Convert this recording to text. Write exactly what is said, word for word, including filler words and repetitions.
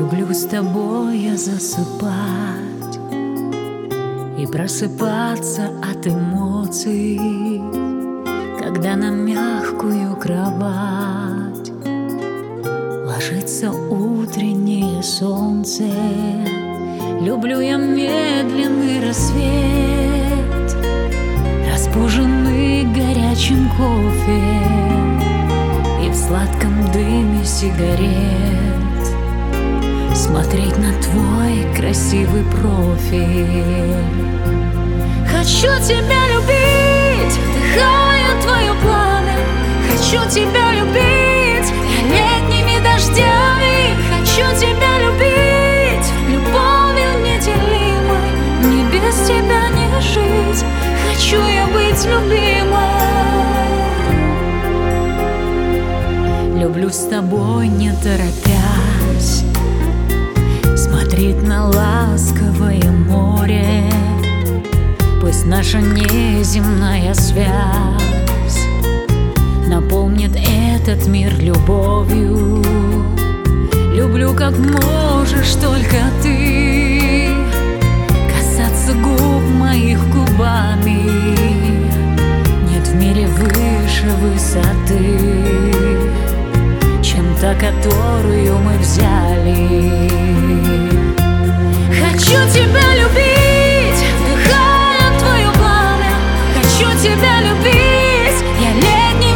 Люблю с тобой я засыпать и просыпаться от эмоций, когда на мягкую кровать ложится утреннее солнце. Люблю я медленный рассвет, разбуженный горячим кофе и в сладком дыме сигарет смотреть на твой красивый профиль. Хочу тебя любить, вдыхая твое пламя. Хочу тебя любить я летними дождями. Хочу тебя любить любовью неделимой. Мне без тебя не жить. Хочу я быть любимой. Люблю с тобой не торопясь смотреть на ласковое море. Пусть наша неземная связь наполнит этот мир любовью. Люблю, как можешь только ты касаться губ моих губами. Нет в мире выше высоты, чем та, которую мы взяли. Хочу тебя любить, вдыхая твое пламя. Хочу тебя любить я летний